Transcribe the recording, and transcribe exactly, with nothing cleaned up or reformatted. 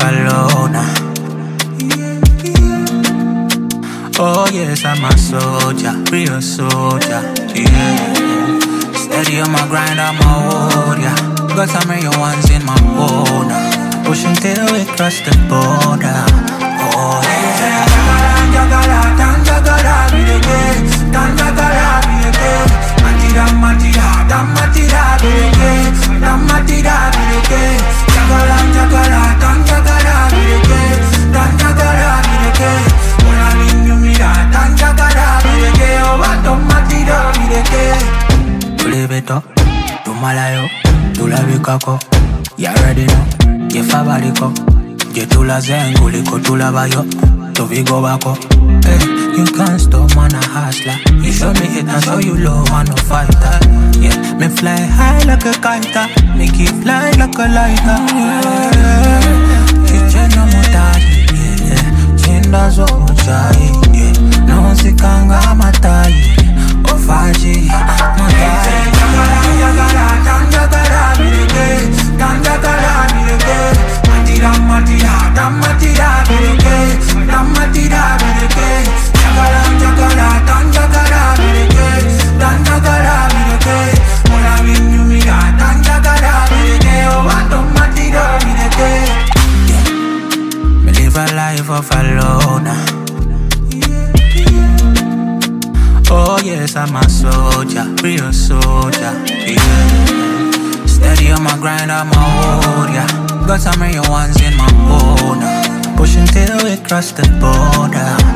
follow now. Oh yes, I'm a soldier, real soldier, yeah. Steady on my grind, I'm a warrior. Got some real ones in my border, pushing till we cross the border. Oh yeah. Jagala, tan jagala, be the gay, tan jagala, be the gay. Matira, matira, tan matira, be the gay, tan matira, be the gay. Jagala, jagala, tan jagala, be the gay, tan jagala, be the gay. When I mean you, me that, tan jagala, be the gay. Oh, what tan matira, be the gay. Tu le beto, tu malayo, tu la bikako. You already know, you fabariko. Je tu la zengu, liko tu la bayo. To we go back up. Hey, you can't stop, man, a hustler. You show me it, I show you low, man, no fighter. Yeah, me fly high like a kite, me keep fly like a lighter. Yeah, kitchen mo daddy, yeah, chinda zo chai, yeah, no sikanga matai, ofaji, matai. Jagala, jagala, jagala, bireke, jagala, bireke, matira, matira, matira, bireke. Matira, bireke, jagala, jagala, tan jagala, bireke, tan jagala, bireke. When I mean you, me that, tan jagala, bireke. Oh, what don't matira, bireke. Yeah, me live a life of alone. Oh yes, I'm a soldier, real soldier, yeah. Steady on my grind, I'm a warrior. Got some real ones in my border, pushing till we cross the border.